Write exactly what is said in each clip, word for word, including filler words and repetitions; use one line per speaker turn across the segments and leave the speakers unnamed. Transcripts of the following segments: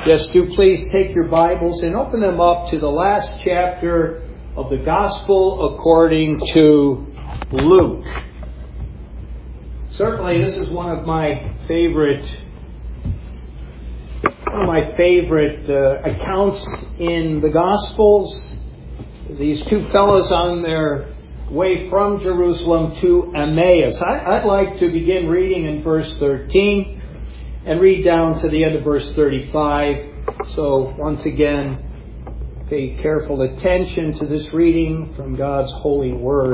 Yes, do please take your Bibles and open them up to the last chapter of the Gospel according to Luke. Certainly, this is one of my favorite, one of my favorite uh, accounts in the Gospels. These two fellows on their way from Jerusalem to Emmaus. I, I'd like to begin reading in verse thirteen. And read down to the end of verse thirty-five. So once again, pay careful attention to this reading from God's holy word.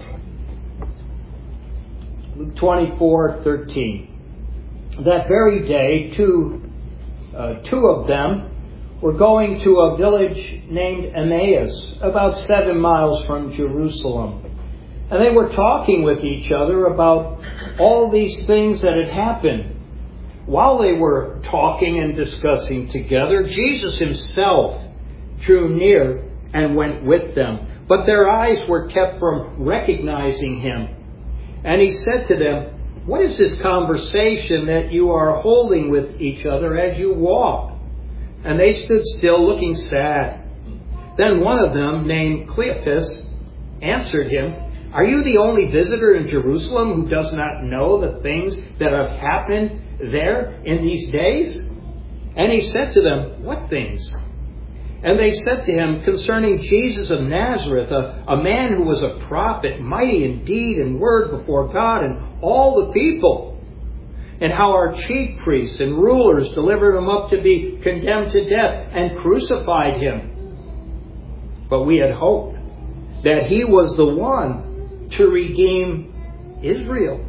Luke twenty-four thirteen. That very day, two, uh, two of them were going to a village named Emmaus, about seven miles from Jerusalem. And they were talking with each other about all these things that had happened. While they were talking and discussing together, Jesus himself drew near and went with them. But their eyes were kept from recognizing him. And he said to them, "What is this conversation that you are holding with each other as you walk?" And they stood still, looking sad. Then one of them, named Cleopas, answered him, "Are you the only visitor in Jerusalem who does not know the things that have happened there in these days?" And he said to them, "What things?" And they said to him, "Concerning Jesus of Nazareth, a, a man who was a prophet, mighty in deed and word before God and all the people, and how our chief priests and rulers delivered him up to be condemned to death and crucified him. But we had hoped that he was the one to redeem Israel.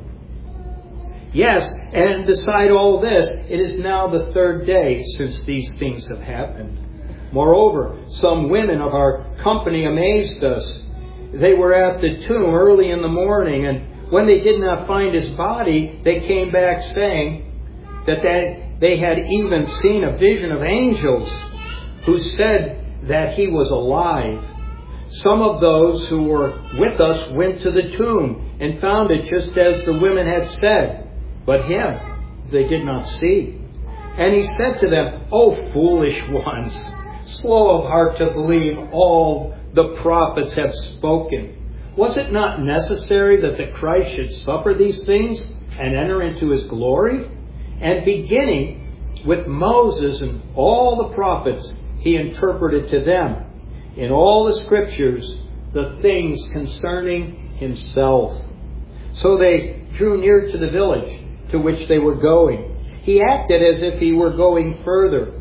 Yes, and beside all this, it is now the third day since these things have happened. Moreover, some women of our company amazed us. They were at the tomb early in the morning, and when they did not find his body, they came back saying that they had even seen a vision of angels who said that he was alive. Some of those who were with us went to the tomb and found it just as the women had said. But him they did not see." And he said to them, "O foolish ones, slow of heart to believe all the prophets have spoken. Was it not necessary that the Christ should suffer these things and enter into his glory? And beginning with Moses and all the prophets, he interpreted to them in all the scriptures the things concerning himself." So they drew near to the village to which they were going. He acted as if he were going further.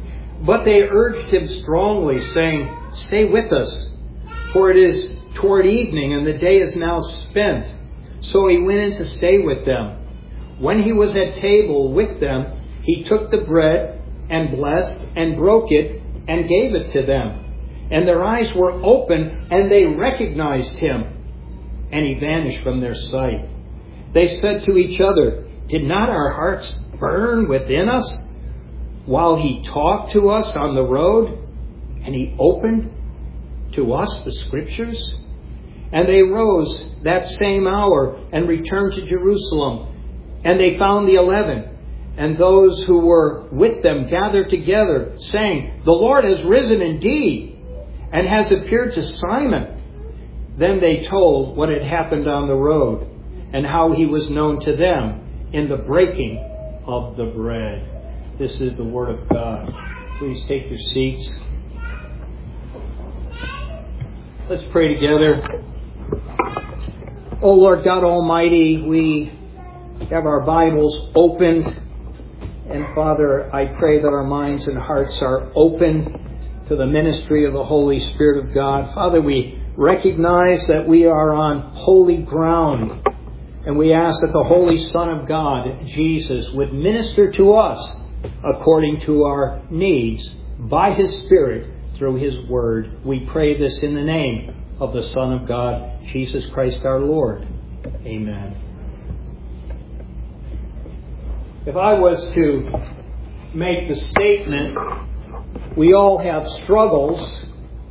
But they urged him strongly, saying, "Stay with us, for it is toward evening, and the day is now spent." So he went in to stay with them. When he was at table with them, he took the bread and blessed and broke it and gave it to them. And their eyes were open, and they recognized him. And he vanished from their sight. They said to each other, "Did not our hearts burn within us while he talked to us on the road, and he opened to us the scriptures?" And they rose that same hour and returned to Jerusalem. And they found the eleven, and those who were with them gathered together, saying, "The Lord has risen indeed, and has appeared to Simon." Then they told what had happened on the road, and how he was known to them in the breaking of the bread. This is the word of God. Please take your seats. Let's pray together. Oh Lord God Almighty, we have our Bibles opened. And Father, I pray that our minds and hearts are open to the ministry of the Holy Spirit of God. Father, we recognize that we are on holy ground. And we ask that the Holy Son of God, Jesus, would minister to us according to our needs by his Spirit through his word. We pray this in the name of the Son of God, Jesus Christ our Lord. Amen. If I was to make the statement, we all have struggles,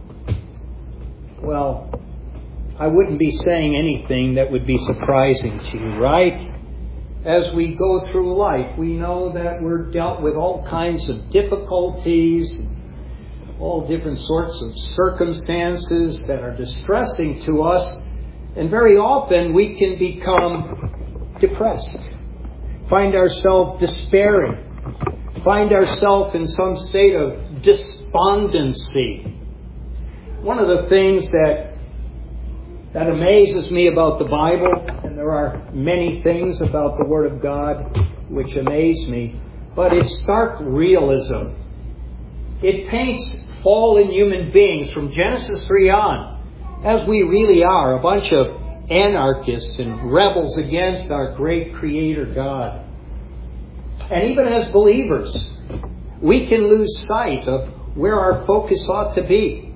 well, I wouldn't be saying anything that would be surprising to you, right? as we go through life. We know that we're dealt with all kinds of difficulties, all different sorts of circumstances that are distressing to us. And very often we can become depressed, find ourselves despairing, find ourselves in some state of despondency. One of the things that that amazes me about the Bible, and there are many things about the Word of God which amaze me, but it's stark realism. It paints fallen human beings from Genesis three on, as we really are, a bunch of anarchists and rebels against our great Creator God. And even as believers, we can lose sight of where our focus ought to be.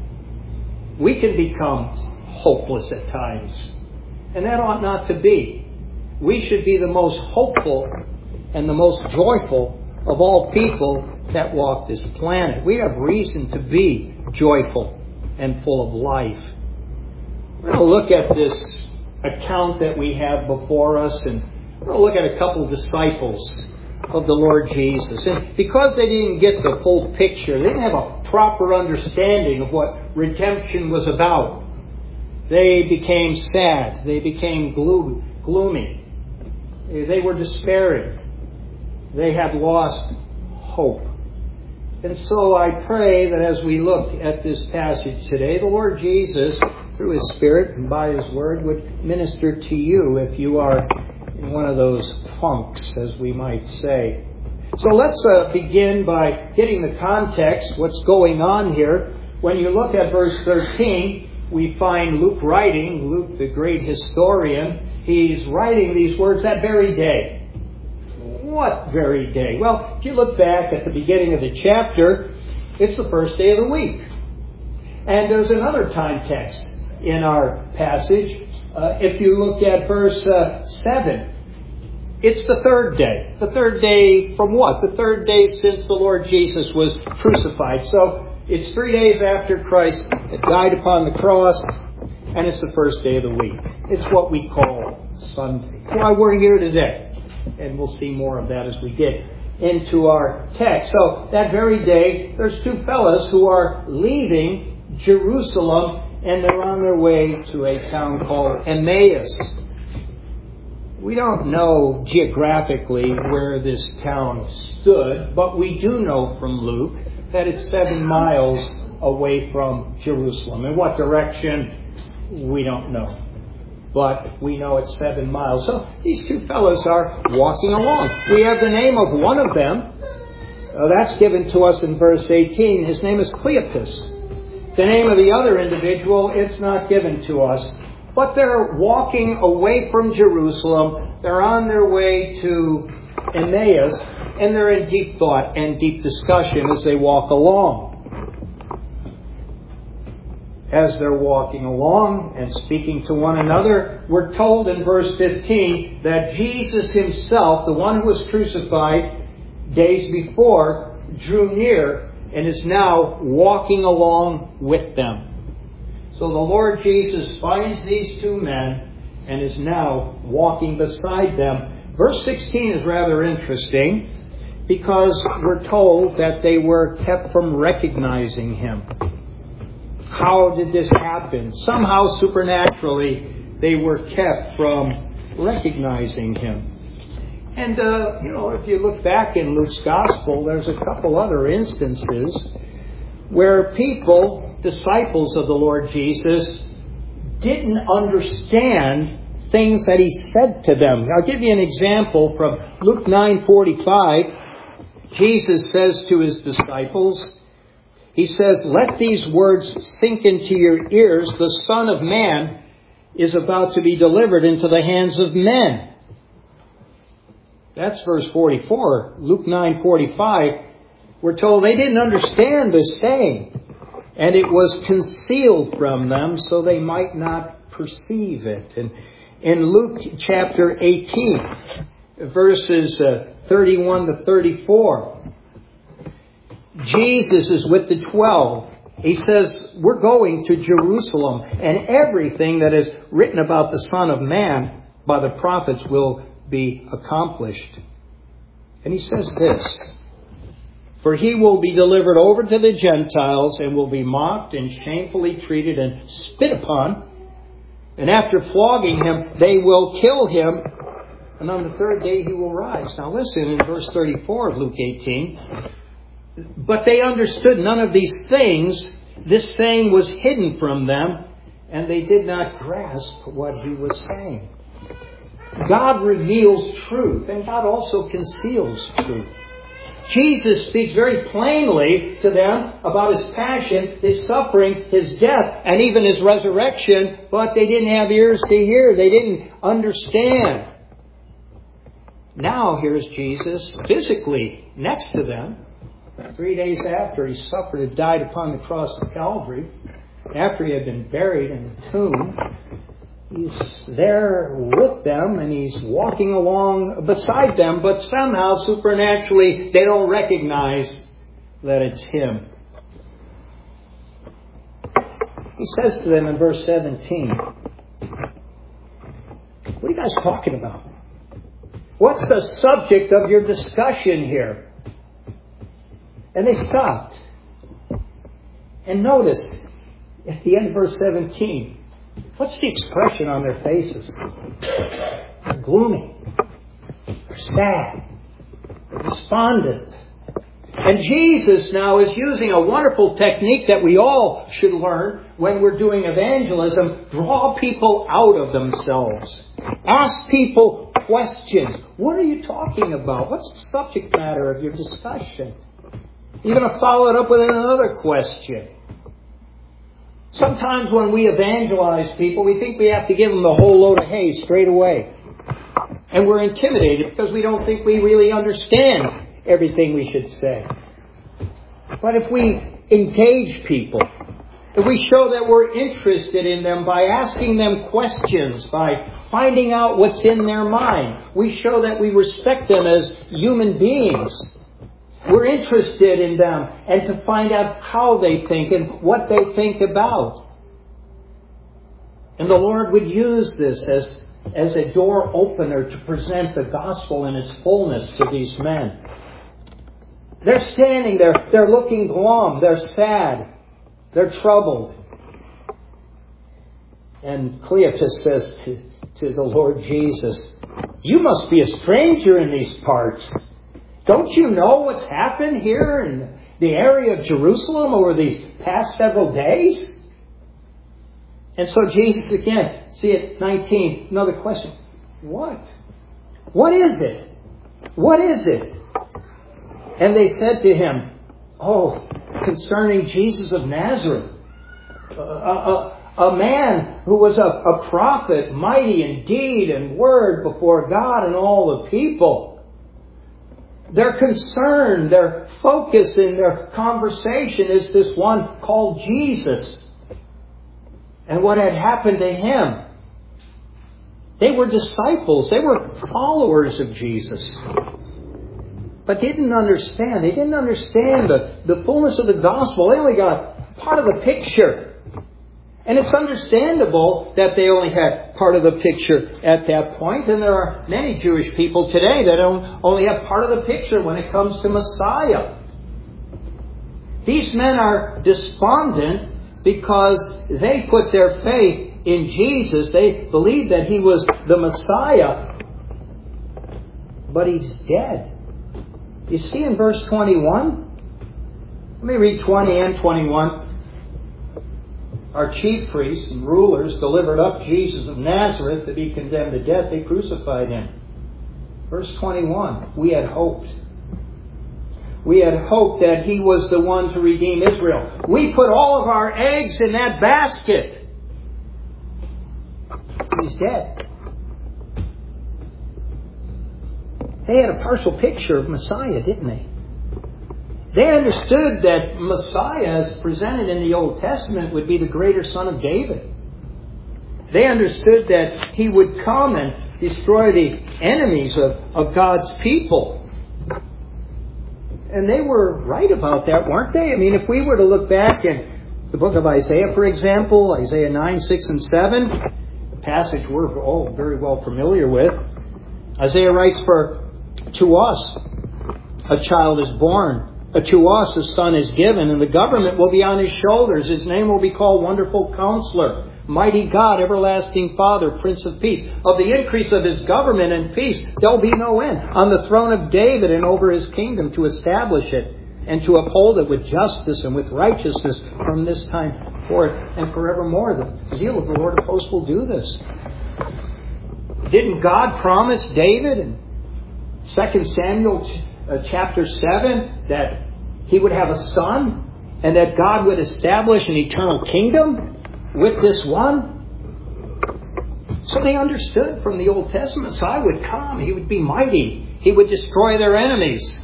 We can become hopeless at times. And that ought not to be. We should be the most hopeful and the most joyful of all people that walk this planet. We have reason to be joyful and full of life. We're going to look at this account that we have before us, and we're going to look at a couple of disciples of the Lord Jesus. And because they didn't get the full picture, they didn't have a proper understanding of what redemption was about, they became sad. They became glo- gloomy. They were despairing. They had lost hope. And so I pray that as we look at this passage today, the Lord Jesus, through His Spirit and by His Word, would minister to you if you are in one of those funks, as we might say. So let's uh, begin by getting the context, what's going on here. When you look at verse thirteen, we find Luke writing, Luke the great historian, he's writing these words that very day. What very day? Well, if you look back at the beginning of the chapter, it's the first day of the week. And there's another time text in our passage. Uh, if you look at verse uh, seven, it's the third day. The third day from what? The third day since the Lord Jesus was crucified. So it's three days after Christ had died upon the cross, and it's the first day of the week. It's what we call Sunday. That's why we're here today. And we'll see more of that as we get into our text. So that very day, there's two fellows who are leaving Jerusalem, and they're on their way to a town called Emmaus. We don't know geographically where this town stood, but we do know from Luke that it's seven miles away from Jerusalem. In what direction, we don't know. But we know it's seven miles. So these two fellows are walking along. We have the name of one of them. Uh, that's given to us in verse eighteen. His name is Cleopas. The name of the other individual, it's not given to us. But they're walking away from Jerusalem. They're on their way to Emmaus. And they're in deep thought and deep discussion as they walk along. As they're walking along and speaking to one another, we're told in verse fifteen that Jesus Himself, the one who was crucified days before, drew near and is now walking along with them. So the Lord Jesus finds these two men and is now walking beside them. Verse sixteen is rather interesting because we're told that they were kept from recognizing Him. How did this happen? Somehow supernaturally they were kept from recognizing Him. And, uh, you know, if you look back in Luke's Gospel, there's a couple other instances where people, disciples of the Lord Jesus, didn't understand things that He said to them. I'll give you an example from Luke nine forty-five. Jesus says to His disciples, He says, "Let these words sink into your ears. The Son of Man is about to be delivered into the hands of men." That's verse forty-four. Luke nine forty-five. We're told they didn't understand this saying. And it was concealed from them so they might not perceive it. And in Luke chapter eighteen, verses uh, thirty-one to thirty-four, Jesus is with the twelve. He says, we're going to Jerusalem, and everything that is written about the Son of Man by the prophets will be accomplished. And he says this, "For he will be delivered over to the Gentiles and will be mocked and shamefully treated and spit upon. And after flogging him, they will kill him. And on the third day he will rise." Now listen in verse thirty-four of Luke eighteen. "But they understood none of these things. This saying was hidden from them, and they did not grasp what he was saying." God reveals truth, and God also conceals truth. Jesus speaks very plainly to them about His passion, His suffering, His death, and even His resurrection, but they didn't have ears to hear. They didn't understand. Now here's Jesus physically next to them. Three days after He suffered and died upon the cross of Calvary, after He had been buried in the tomb, He's there with them and He's walking along beside them, but somehow, supernaturally, they don't recognize that it's Him. He says to them in verse seventeen, "What are you guys talking about? What's the subject of your discussion here?" And they stopped. And notice, at the end of verse seventeen, what's the expression on their faces? They're gloomy. They're sad. They're despondent. And Jesus now is using a wonderful technique that we all should learn when we're doing evangelism. Draw people out of themselves. Ask people questions. What are you talking about? What's the subject matter of your discussion? You're going to follow it up with another question. Sometimes when we evangelize people, we think we have to give them the whole load of hay straight away. And we're intimidated because we don't think we really understand everything we should say. But if we engage people, if we show that we're interested in them by asking them questions, by finding out what's in their mind, we show that we respect them as human beings. We're interested in them and to find out how they think and what they think about. And the Lord would use this as, as a door opener to present the gospel in its fullness to these men. They're standing there, they're looking glum, they're sad, they're troubled. And Cleopas says to, to the Lord Jesus, "You must be a stranger in these parts. Don't you know what's happened here in the area of Jerusalem over these past several days?" And so Jesus again, see at nineteen, another question. What? What is it? What is it? And they said to him, "Oh, concerning Jesus of Nazareth, a, a, a man who was a, a prophet, mighty in deed and word before God and all the people." Their concern, their focus in their conversation is this one called Jesus and what had happened to him. They were disciples. They were followers of Jesus. But they didn't understand. They didn't understand the, the fullness of the gospel. They only got part of the picture. And it's understandable that they only had part of the picture at that point. And there are many Jewish people today that don't only have part of the picture when it comes to Messiah. These men are despondent because they put their faith in Jesus. They believed that He was the Messiah. But He's dead. You see in verse twenty-one? Let me read twenty and twenty-one. Our chief priests and rulers delivered up Jesus of Nazareth to be condemned to death. They crucified Him. Verse twenty-one. We had hoped. We had hoped that He was the one to redeem Israel. We put all of our eggs in that basket. He's dead. They had a partial picture of Messiah, didn't they? They understood that Messiah, as presented in the Old Testament, would be the greater son of David. They understood that He would come and destroy the enemies of, of God's people. And they were right about that, weren't they? I mean, if we were to look back in the book of Isaiah, for example, Isaiah nine, six, and seven, a passage we're all very well familiar with, Isaiah writes, for to us a child is born, to us a son is given, and the government will be on his shoulders. His name will be called Wonderful Counselor, Mighty God, Everlasting Father, Prince of Peace. Of the increase of his government and peace, there'll be no end. On the throne of David and over his kingdom, to establish it and to uphold it with justice and with righteousness from this time forth and forevermore. The zeal of the Lord of hosts will do this. Didn't God promise David in Second Samuel uh, chapter seven that he would have a son and that God would establish an eternal kingdom with this one? So they understood from the Old Testament, Messiah would come. He would be mighty. He would destroy their enemies.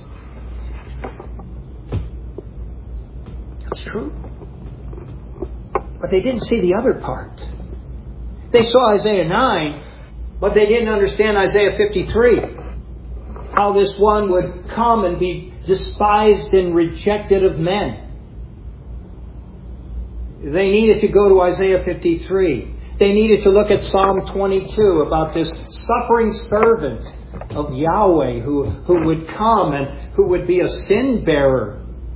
That's true. But they didn't see the other part. They saw Isaiah nine, but they didn't understand Isaiah fifty-three. How this one would come and be despised and rejected of men. They needed to go to Isaiah fifty-three. They needed to look at Psalm twenty-two about this suffering servant of Yahweh who, who would come and who would be a sin bearer.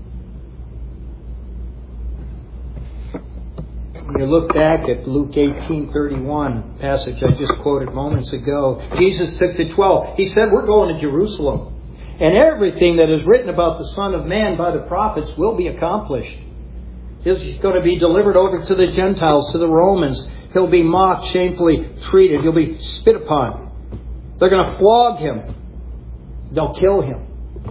When you look back at Luke eighteen thirty-one, passage I just quoted moments ago, Jesus took the twelve. He said, we're going to Jerusalem. And everything that is written about the Son of Man by the prophets will be accomplished. He's going to be delivered over to the Gentiles, to the Romans. He'll be mocked, shamefully treated. He'll be spit upon. They're going to flog him. They'll kill him.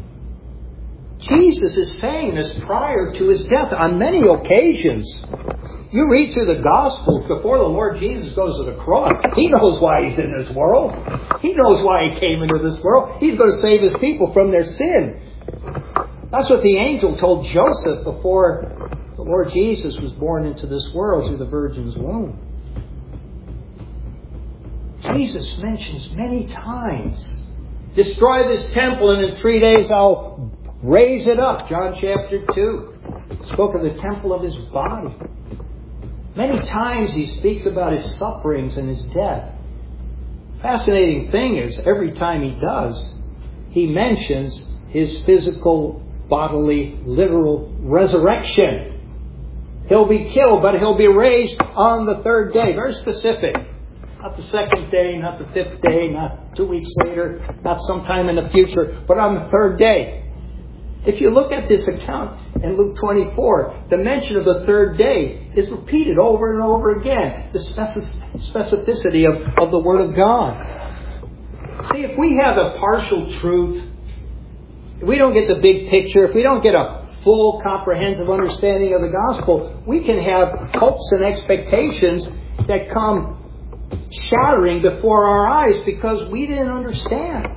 Jesus is saying this prior to his death on many occasions. You read through the Gospels before the Lord Jesus goes to the cross. He knows why he's in this world. He knows why he came into this world. He's going to save his people from their sin. That's what the angel told Joseph before the Lord Jesus was born into this world through the Virgin's womb. Jesus mentions many times, destroy this temple and in three days I'll raise it up. John chapter two spoke of the temple of his body. Many times he speaks about his sufferings and his death. Fascinating thing is, every time he does, he mentions his physical, bodily, literal resurrection. He'll be killed, but he'll be raised on the third day. Very specific. Not the second day, not the fifth day, not two weeks later, not sometime in the future, but on the third day. If you look at this account in Luke twenty-four, the mention of the third day is repeated over and over again. The specificity of, of the Word of God. See, if we have a partial truth, if we don't get the big picture, if we don't get a full comprehensive understanding of the gospel, we can have hopes and expectations that come shattering before our eyes because we didn't understand.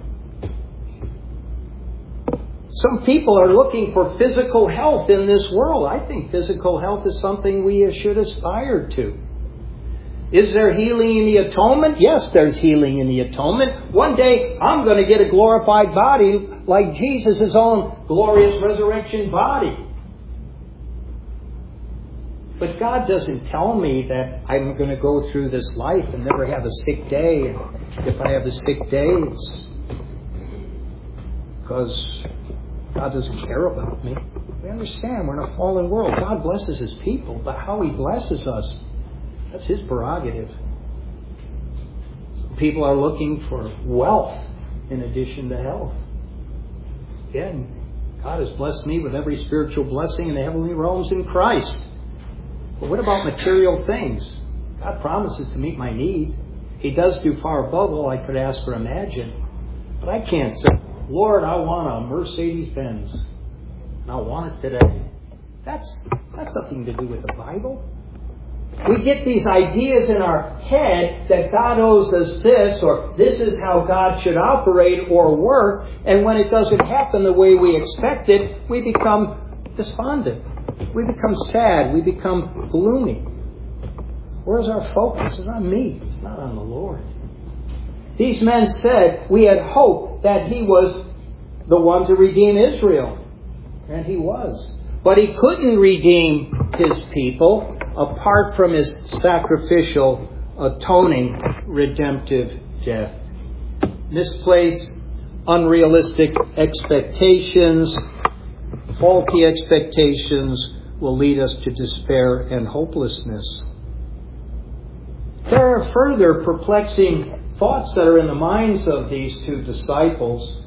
Some people are looking for physical health in this world. I think physical health is something we should aspire to. Is there healing in the atonement? Yes, there's healing in the atonement. One day I'm going to get a glorified body like Jesus' own glorious resurrection body. But God doesn't tell me that I'm going to go through this life and never have a sick day. And if I have a sick day, it's because God doesn't care about me. We understand we're in a fallen world. God blesses His people, but how He blesses us, that's His prerogative. Some people are looking for wealth in addition to health. Again, God has blessed me with every spiritual blessing in the heavenly realms in Christ. But what about material things? God promises to meet my need. He does do far above all I could ask or imagine. But I can't say, Lord, I want a Mercedes-Benz, and I want it today. That's, that's nothing to do with the Bible. We get these ideas in our head that God owes us this, or this is how God should operate or work, and when it doesn't happen the way we expect it, we become despondent. We become sad. We become gloomy. Where's our focus? It's on me. It's not on the Lord. These men said we had hope that He was the one to redeem Israel. And He was. But He couldn't redeem His people apart from His sacrificial, atoning, redemptive death. misplaced, unrealistic expectations, faulty expectations will lead us to despair and hopelessness. There are further perplexing thoughts that are in the minds of these two disciples.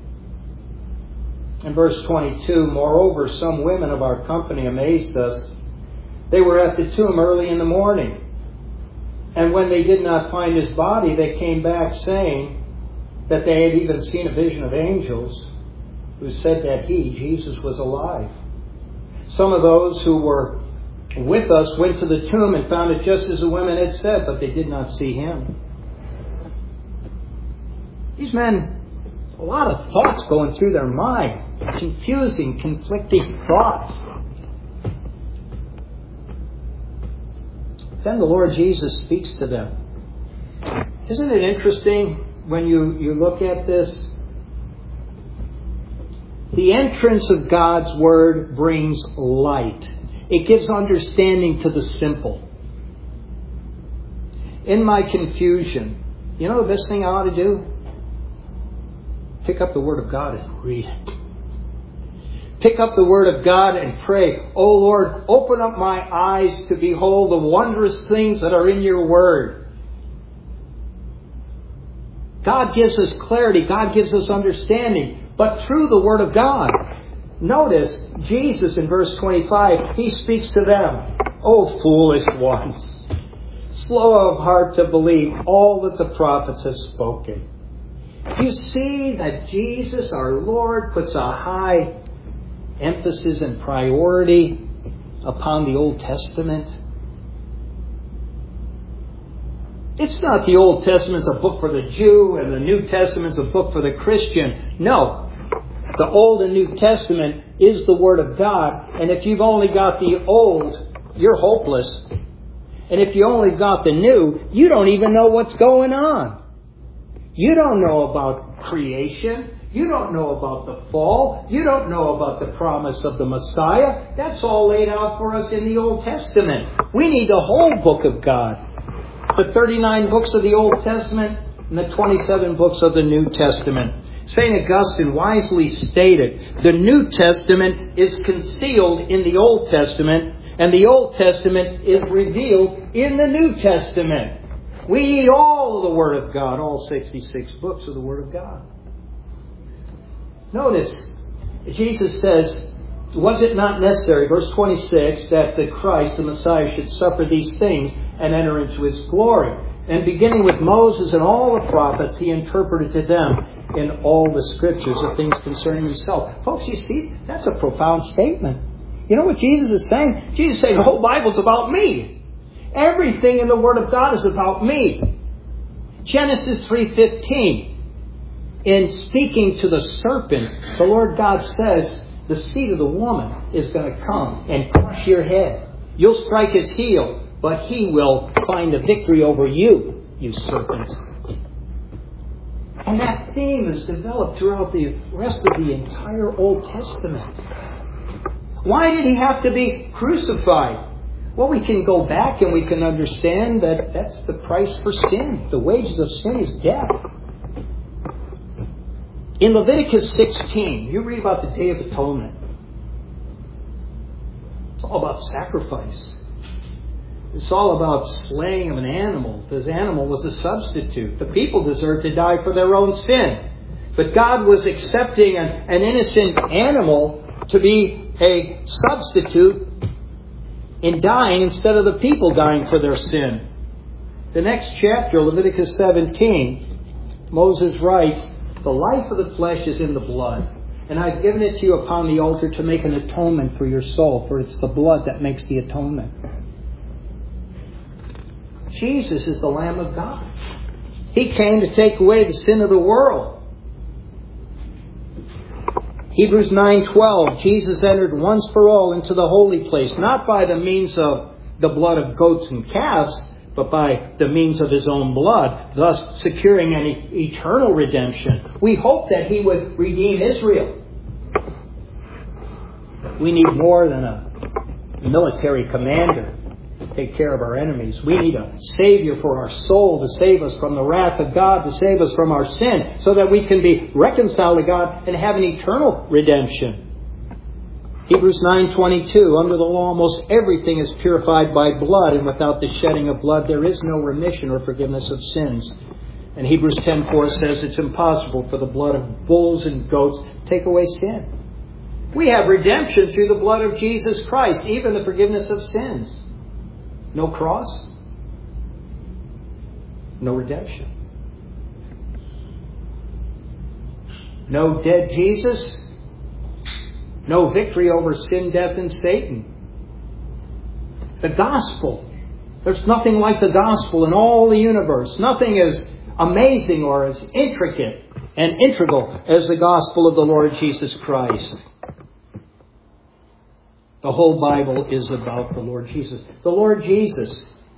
In verse twenty-two, moreover, some women of our company amazed us. They were at the tomb early in the morning. And when they did not find his body, they came back saying that they had even seen a vision of angels who said that he, Jesus, was alive. Some of those who were with us went to the tomb and found it just as the women had said, but they did not see him. These men, a lot of thoughts going through their mind, confusing, conflicting thoughts. Then the Lord Jesus speaks to them. Isn't it interesting when you, you look at this? The entrance of God's Word brings light. It gives understanding to the simple. In my confusion, you know the best thing I ought to do? Pick up the Word of God and read it. Pick up the Word of God and pray, "Oh Lord, open up my eyes to behold the wondrous things that are in your Word." God gives us clarity. God gives us understanding. But through the Word of God. Notice, Jesus in verse twenty-five, He speaks to them. "O foolish ones, slow of heart to believe all that the prophets have spoken." You see that Jesus, our Lord, puts a high emphasis and priority upon the Old Testament. It's not the Old Testament's a book for the Jew and the New Testament's a book for the Christian. No. The Old and New Testament is the Word of God. And if you've only got the Old, you're hopeless. And if you only got the New, you don't even know what's going on. You don't know about creation. You don't know about the fall. You don't know about the promise of the Messiah. That's all laid out for us in the Old Testament. We need the whole book of God. The thirty-nine books of the Old Testament and the twenty-seven books of the New Testament. Saint Augustine wisely stated, the New Testament is concealed in the Old Testament, and the Old Testament is revealed in the New Testament. We need all of the Word of God, all sixty-six books of the Word of God. Notice, Jesus says, was it not necessary, verse twenty-six, that the Christ, the Messiah, should suffer these things and enter into His glory? And beginning with Moses and all the prophets, He interpreted to them in all the Scriptures the things concerning Himself. Folks, you see, that's a profound statement. You know what Jesus is saying? Jesus is saying the whole Bible's about me. Everything in the Word of God is about me. Genesis three fifteen. In speaking to the serpent, the Lord God says, the seed of the woman is going to come and crush your head. You'll strike his heel, but he will find a victory over you, you serpent. And that theme is developed throughout the rest of the entire Old Testament. Why did he have to be crucified? Well, we can go back and we can understand that that's the price for sin. The wages of sin is death. In Leviticus sixteen, you read about the Day of Atonement. It's all about sacrifice. It's all about slaying of an animal. This animal was a substitute. The people deserved to die for their own sin. But God was accepting an, an innocent animal to be a substitute in dying instead of the people dying for their sin. The next chapter, Leviticus seventeen, Moses writes, the life of the flesh is in the blood. And I've given it to you upon the altar to make an atonement for your soul. For it's the blood that makes the atonement. Jesus is the Lamb of God. He came to take away the sin of the world. Hebrews nine twelve. Jesus entered once for all into the holy place. Not by the means of the blood of goats and calves, but by the means of His own blood, thus securing an e- eternal redemption. We hope that He would redeem Israel. We need more than a military commander. take care of our enemies. We need a Savior for our soul to save us from the wrath of God, to save us from our sin, so that we can be reconciled to God and have an eternal redemption. Hebrews nine twenty-two, under the law almost everything is purified by blood, and without the shedding of blood there is no remission or forgiveness of sins. And Hebrews ten four says it's impossible for the blood of bulls and goats to take away sin. We have redemption through the blood of Jesus Christ, even the forgiveness of sins. No cross, no redemption. No dead Jesus, no victory over sin, death, and Satan. The gospel. There's nothing like the gospel in all the universe. Nothing as amazing or as intricate and integral as the gospel of the Lord Jesus Christ. The whole Bible is about the Lord Jesus. The Lord Jesus,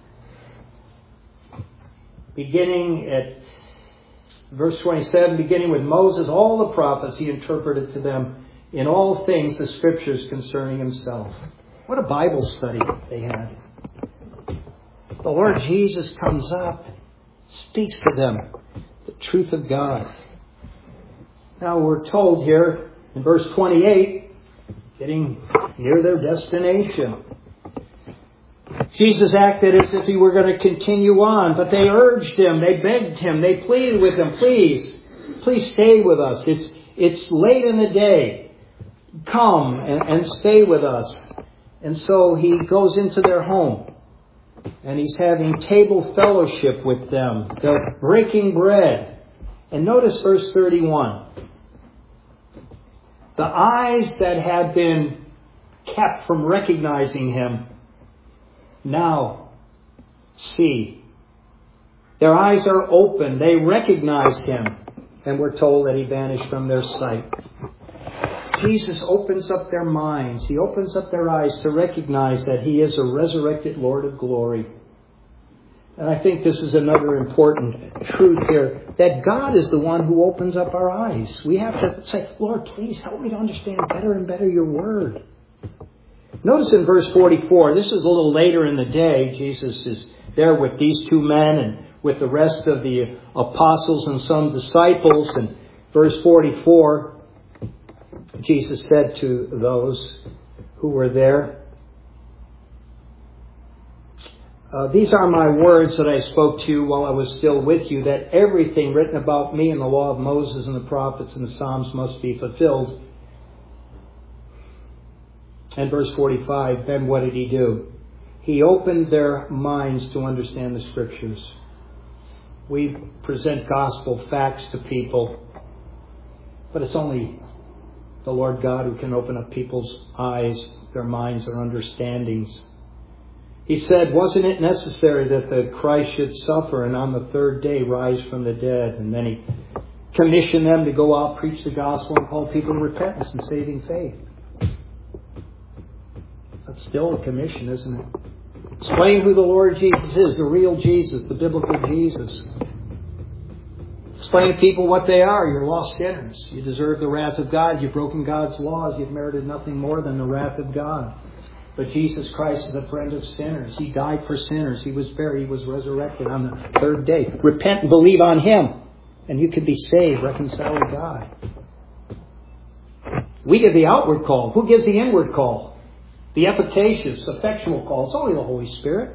beginning at verse twenty-seven, beginning with Moses, all the prophets, he interpreted to them in all things the scriptures concerning himself. What a Bible study they had. The Lord Jesus comes up, speaks to them the truth of God. Now we're told here in verse twenty-eight, getting near their destination, Jesus acted as if he were going to continue on, but they urged him, they begged him, they pleaded with him, please, please stay with us. It's it's late in the day. Come and, and stay with us. And so he goes into their home, and he's having table fellowship with them. They're breaking bread. And notice verse thirty-one. The eyes that had been kept from recognizing him now see. Their eyes are open. They recognize him. And we're told that he vanished from their sight. Jesus opens up their minds. He opens up their eyes to recognize that he is a resurrected Lord of glory. And I think this is another important truth here, that God is the one who opens up our eyes. We have to say, Lord, please help me to understand better and better your word. Notice in verse forty-four, this is a little later in the day. Jesus is there with these two men and with the rest of the apostles and some disciples. And verse forty-four, Jesus said to those who were there, Uh, these are my words that I spoke to you while I was still with you, that everything written about me in the law of Moses and the prophets and the Psalms must be fulfilled. And verse forty-five, then what did he do? He opened their minds to understand the Scriptures. We present gospel facts to people, but it's only the Lord God who can open up people's eyes, their minds, their understandings. He said, wasn't it necessary that the Christ should suffer and on the third day rise from the dead? And then he commissioned them to go out, preach the gospel, and call people to repentance and saving faith. That's still a commission, isn't it? Explain who the Lord Jesus is, the real Jesus, the biblical Jesus. Explain to people what they are. You're lost sinners. You deserve the wrath of God. You've broken God's laws. You've merited nothing more than the wrath of God. But Jesus Christ is a friend of sinners. He died for sinners. He was buried. He was resurrected on the third day. Repent and believe on Him, and you can be saved, reconciled to God. We give the outward call. Who gives the inward call? The efficacious, effectual call. It's only the Holy Spirit.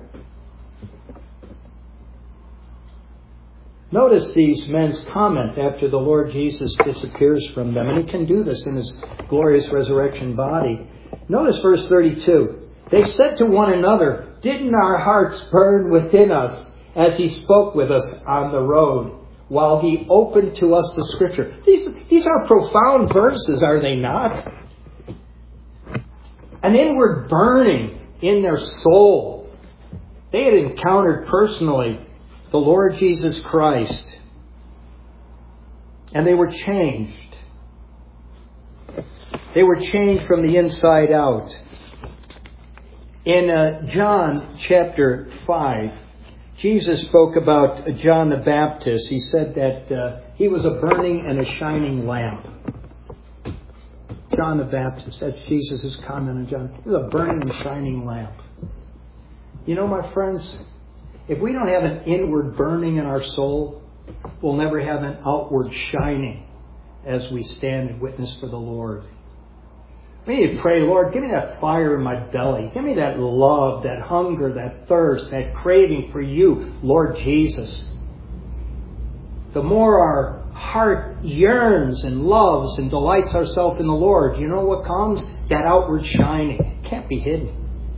Notice these men's comment after the Lord Jesus disappears from them. And He can do this in His glorious resurrection body. Notice verse thirty-two. They said to one another, didn't our hearts burn within us as He spoke with us on the road while He opened to us the Scripture? These, these are profound verses, are they not? An inward burning in their soul. They had encountered personally the Lord Jesus Christ. And they were changed. They were changed from the inside out. In uh, John chapter five, Jesus spoke about John the Baptist. He said that uh, he was a burning and a shining lamp. John the Baptist, that's Jesus' comment on John. He was a burning and shining lamp. You know, my friends, if we don't have an inward burning in our soul, we'll never have an outward shining as we stand and witness for the Lord. We need to pray, Lord, give me that fire in my belly. Give me that love, that hunger, that thirst, that craving for you, Lord Jesus. The more our heart yearns and loves and delights ourselves in the Lord, you know what comes? That outward shining. It can't be hidden.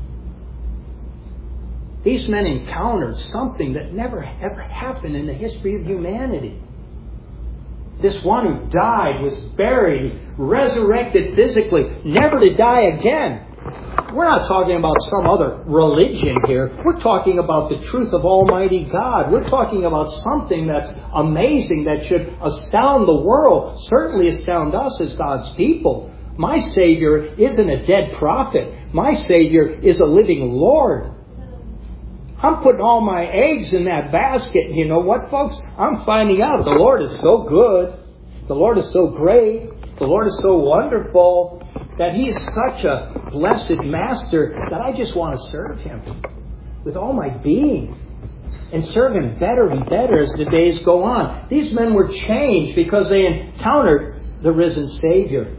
These men encountered something that never ever happened in the history of humanity. This one who died, was buried, resurrected physically, never to die again. We're not talking about some other religion here. We're talking about the truth of Almighty God. We're talking about something that's amazing, that should astound the world, certainly astound us as God's people. My Savior isn't a dead prophet. My Savior is a living Lord. I'm putting all my eggs in that basket. And you know what, folks? I'm finding out the Lord is so good. The Lord is so great. The Lord is so wonderful that He is such a blessed Master that I just want to serve Him with all my being and serve Him better and better as the days go on. These men were changed because they encountered the risen Savior.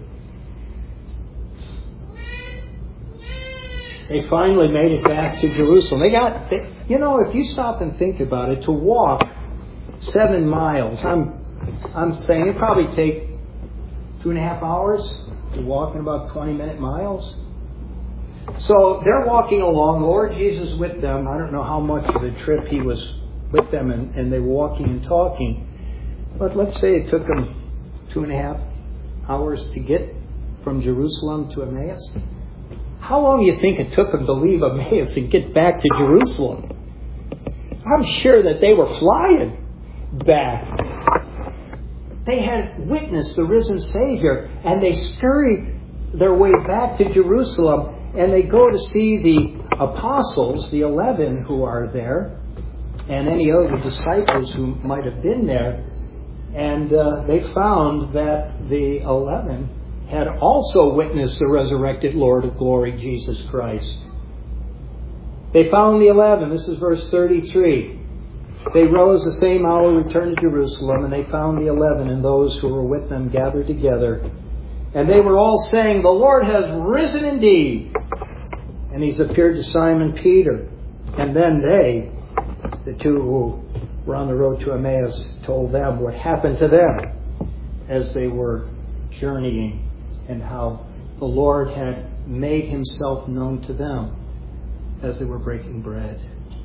They finally made it back to Jerusalem. They got, they, you know, if you stop and think about it, to walk seven miles, I'm, I'm saying it probably take two and a half hours to walk in about twenty minute miles. So they're walking along, Lord Jesus with them. I don't know how much of the trip He was with them, and, and they were walking and talking. But let's say it took them two and a half hours to get from Jerusalem to Emmaus. How long do you think it took them to leave Emmaus and get back to Jerusalem? I'm sure that they were flying back. They had witnessed the risen Savior, and they scurried their way back to Jerusalem, and they go to see the apostles, the eleven who are there, and any other disciples who might have been there. And uh, they found that the eleven had also witnessed the resurrected Lord of glory, Jesus Christ. They found the eleven. This is verse thirty-three. They rose the same hour, returned to Jerusalem, and they found the eleven and those who were with them gathered together. And they were all saying, the Lord has risen indeed. And He's appeared to Simon Peter. And then they, the two who were on the road to Emmaus, told them what happened to them as they were journeying, and how the Lord had made Himself known to them as they were breaking bread.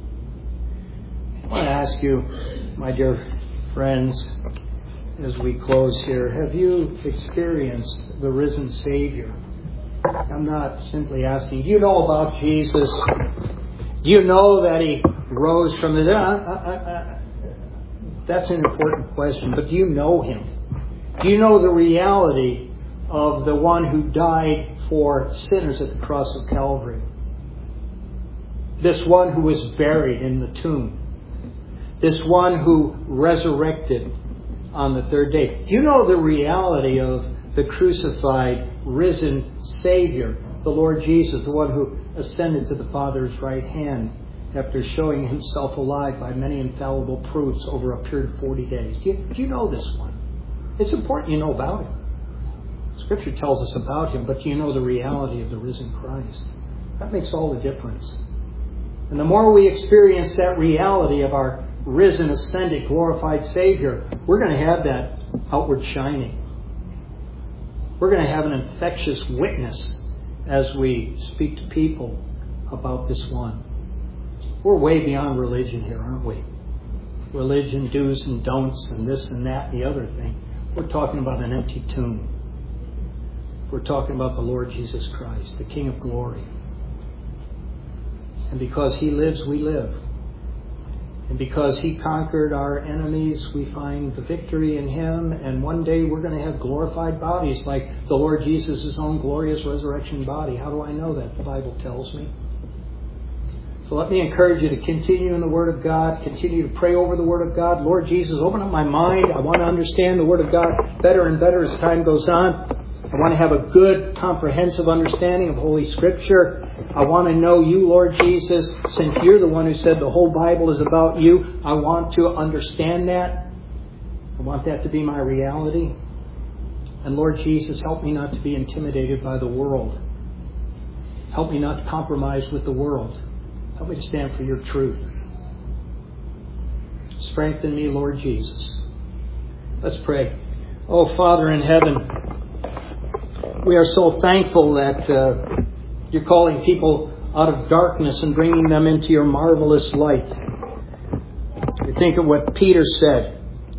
I want to ask you, my dear friends, as we close here, have you experienced the risen Savior? I'm not simply asking, do you know about Jesus? Do you know that He rose from the dead? I, I, I, that's an important question, but do you know Him? Do you know the reality of the one who died for sinners at the cross of Calvary? This one who was buried in the tomb. This one who resurrected on the third day. Do you know the reality of the crucified, risen Savior, the Lord Jesus, the one who ascended to the Father's right hand after showing Himself alive by many infallible proofs over a period of forty days? Do you, do you know this one? It's important you know about Him. Scripture tells us about Him, but do you know the reality of the risen Christ? That makes all the difference. And the more we experience that reality of our risen, ascended, glorified Savior, we're going to have that outward shining. We're going to have an infectious witness as we speak to people about this one. We're way beyond religion here, aren't we? Religion, do's and don'ts, and this and that and the other thing. We're talking about an empty tomb. We're talking about the Lord Jesus Christ, the King of glory. And because He lives, we live. And because He conquered our enemies, we find the victory in Him. And one day we're going to have glorified bodies like the Lord Jesus' own glorious resurrection body. How do I know that? The Bible tells me. So let me encourage you to continue in the Word of God. Continue to pray over the Word of God. Lord Jesus, open up my mind. I want to understand the Word of God better and better as time goes on. I I want to have a good, comprehensive understanding of Holy Scripture. I want to know you, Lord Jesus. Since you're the one who said the whole Bible is about you, I want to understand that. I want that to be my reality. And Lord Jesus, help me not to be intimidated by the world. Help me not to compromise with the world. Help me to stand for your truth. Strengthen me, Lord Jesus. Let's pray. Oh, Father in heaven, we are so thankful that uh, you're calling people out of darkness and bringing them into your marvelous light. You think of what Peter said.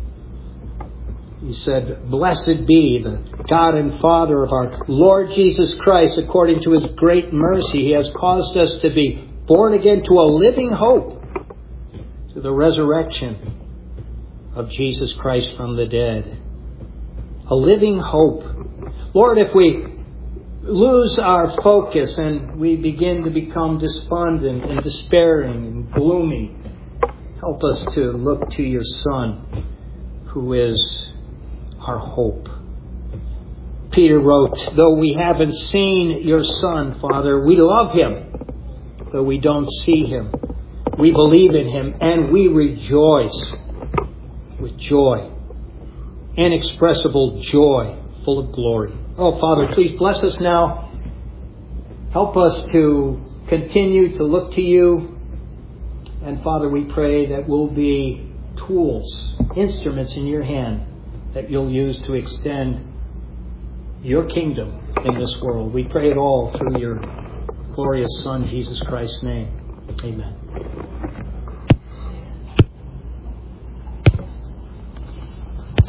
He said, "Blessed be the God and Father of our Lord Jesus Christ. According to His great mercy, He has caused us to be born again to a living hope, to the resurrection of Jesus Christ from the dead." A living hope. Lord, if we lose our focus and we begin to become despondent and despairing and gloomy, help us to look to your Son, who is our hope. Peter wrote, "Though we haven't seen your Son, Father, we love Him. Though we don't see Him, we believe in Him and we rejoice with joy, inexpressible joy, full of glory." Oh, Father, please bless us now. Help us to continue to look to you. And Father, we pray that we'll be tools, instruments in your hand that you'll use to extend your kingdom in this world. We pray it all through your glorious Son, Jesus Christ's name. Amen.